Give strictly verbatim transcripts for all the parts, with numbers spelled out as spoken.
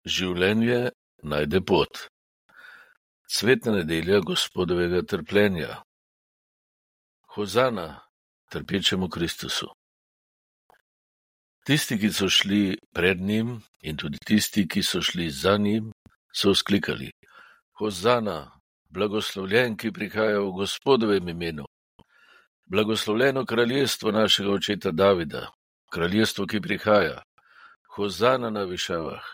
Življenje najde pot. Cvetna nedelja Gospodovega trpljenja. Hozana trpečemu Kristusu. Tisti, ki so šli pred njim, in tudi tisti, ki so šli za njim, so vzklikali: Hozana, blagoslovljen, ki prihaja v Gospodovem imenu. Blagoslovljeno kraljestvo našega očeta Davida, kraljestvo, ki prihaja. Hozana na višavah.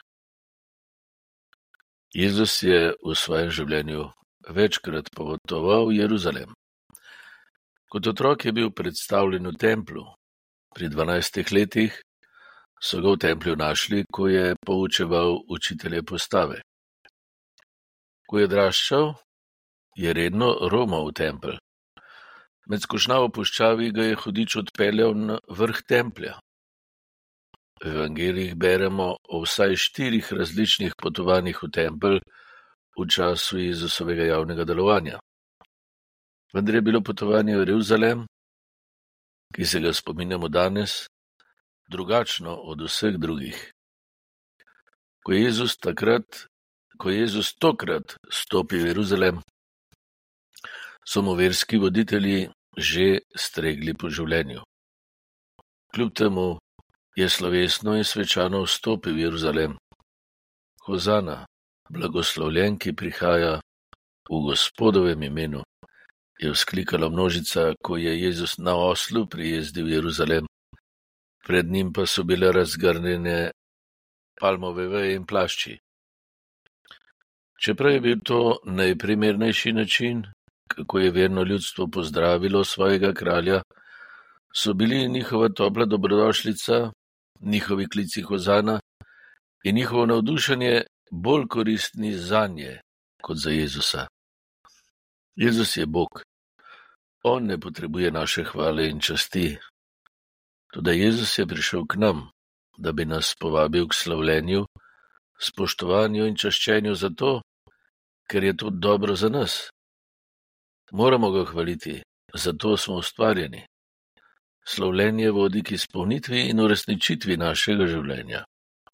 Jezus je v svojem življenju večkrat potoval v Jeruzalem. Kot otrok je bil predstavljen v templu. Pri dvanajstih letih so ga v templju našli, ko je poučeval učitelje postave. Ko je odraščal, je redno romal v tempelj. Med skušnjavo v puščavi ga je hudič odpeljal na vrh templja. V evangelijih beremo o vsaj štirih različnih potovanjih v tempelj v času Jezusovega javnega delovanja. Vendar je bilo potovanje v Jeruzalem, ki se ga spominjamo danes, drugačno od vseh drugih. Ko je Jezus takrat, ko je Jezus tokrat stopil v Jeruzalem, so mu verski voditelji že stregli po življenju. Kljub temu je slovesno in svečano vstopil v Jeruzalem. Hozana, blagoslovljen, ki prihaja v Gospodovem imenu, je vzklikala množica, ko je Jezus na oslu prijezdil v Jeruzalem. Pred njim pa so bile razgrnjene palmove veje in plašči. Čeprav je bil to najprimernejši način, kako je verno ljudstvo pozdravilo svojega kralja, so bili njihova topla dobrodošlica, njihovi klici hozana in njihovo navdušenje bolj koristni zanje kot za Jezusa. Jezus je Bog. On ne potrebuje naše hvale in časti. Toda Jezus je prišel k nam, da bi nas povabil k slavljenju, spoštovanju in čaščenju zato, ker je to dobro za nas. Moramo ga hvaliti, zato smo ustvarjeni. Slavljenje vodi k izpolnitvi in uresničitvi našega življenja.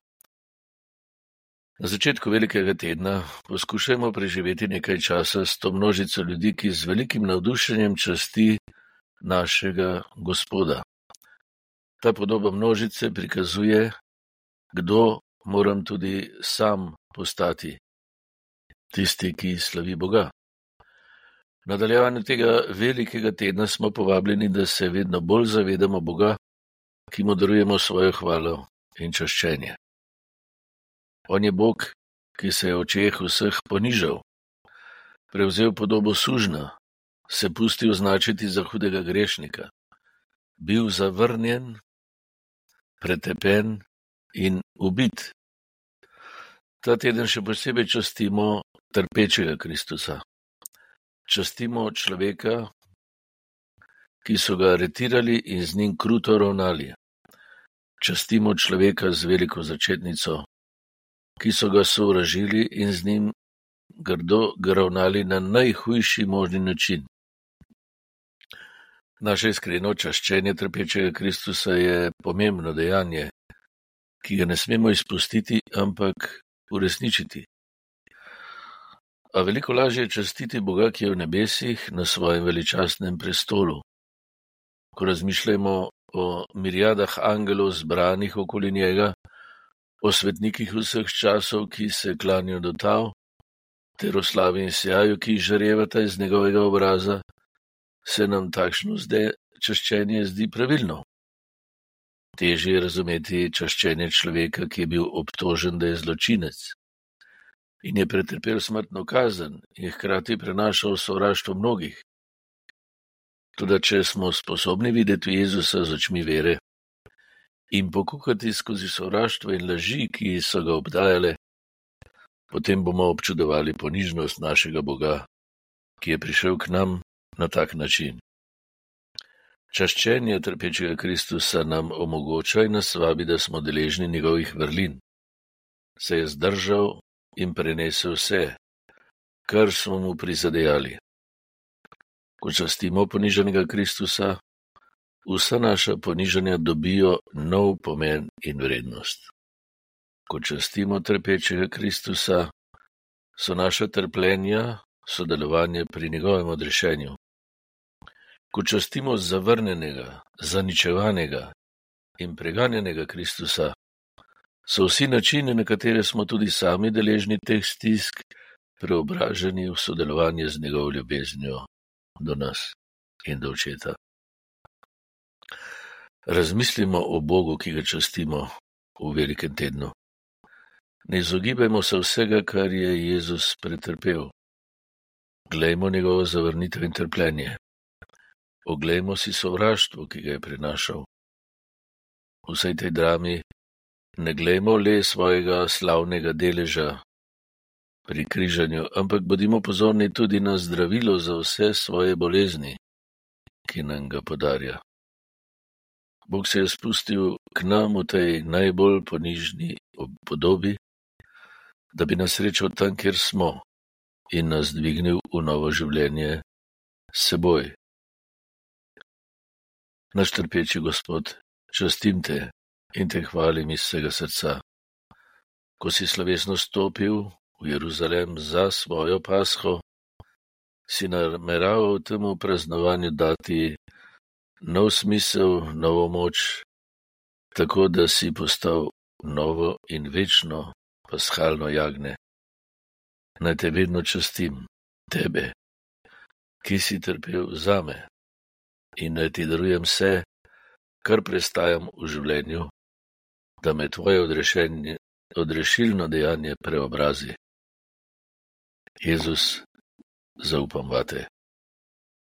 Na začetku velikega tedna poskušajmo preživeti nekaj časa s to množico ljudi, ki z velikim navdušenjem časti našega Gospoda. Ta podoba množice prikazuje, kdo moram tudi sam postati, tisti, ki slavi Boga. V nadaljevanju tega velikega tedna smo povabljeni, da se vedno bolj zavedamo Boga, ki mu darujemo svojo hvalo in čaščenje. On je Bog, ki se je v očeh vseh ponižal, prevzel podobo sužnja, se pustil označiti za hudega grešnika, bil zavrnjen, pretepen in ubit. Ta teden še posebej častimo trpečega Kristusa. Častimo človeka, ki so ga aretirali in z njim kruto ravnali. Častimo človeka z veliko začetnico, ki so ga sovražili in z njim grdo ga ravnali na najhujši možni način. Naše iskreno čaščenje trpečega Kristusa je pomembno dejanje, ki ga ne smemo izpustiti, ampak uresničiti. A veliko lažje je častiti Boga, ki je v nebesih na svojem veličastnem prestolu. Ko razmišljamo o mirjadah angelov zbranih okoli njega, o svetnikih vseh časov, ki se klanijo do tal, ter o slavi in sijaju, ki žarevata iz njegovega obraza, se nam takšno zde čaščenje zdi pravilno. Težje je razumeti čaščenje človeka, ki je bil obtožen, da je zločinec in je pretrpel smrtno kazen in hkrati prenašal sovraštvo mnogih. Toda če smo sposobni videti Jezusa z očmi vere in pokukati skozi sovraštvo in laži, ki so ga obdajale, potem bomo občudovali ponižnost našega Boga, ki je prišel k nam na tak način. Čaščenje trpečega Kristusa nam omogoča in nas vabi, da smo deležni njegovih vrlin. Se je zdržal in prenesel vse, kar smo mu prizadejali. Ko častimo ponižanega Kristusa, vsa naša ponižanja dobijo nov pomen in vrednost. Ko častimo trpečega Kristusa, so naša trpljenja sodelovanje pri njegovem odrešenju. Ko častimo zavrnjenega, zaničevanega in preganjenega Kristusa, so vsi načini, na katere smo tudi sami deležni teh stisk, preobraženi v sodelovanje z njegovo ljubeznijo do nas in do Očeta. Razmislimo o Bogu, ki ga častimo v velikem tednu. Ne izogibajmo se vsega, kar je Jezus pretrpel. Glejmo njegovo zavrnitev in trpljenje. Oglejmo si sovraštvo, ki ga je prenašal. V vsej tej drami ne glejmo le svojega slavnega deleža pri križanju, ampak bodimo pozorni tudi na zdravilo za vse svoje bolezni, ki nam ga podarja. Bog se je spustil k nam v tej najbolj ponižni podobi, da bi nas srečal tam, kjer smo, in nas dvignil v novo življenje s seboj. Naš trpeči Gospod, častim te in te hvalim iz vsega srca. Ko si slovesno stopil v Jeruzalem za svojo pasho, si nameraval temu praznovanju dati nov smisel, novo moč, tako da si postal novo in večno pashalno jagnje. Naj te vedno častim, tebe, ki si trpel zame, in naj ti darujem vse, kar prestajam v življenju, da me tvoje odrešilno dejanje preobrazi. Jezus, zaupam vate.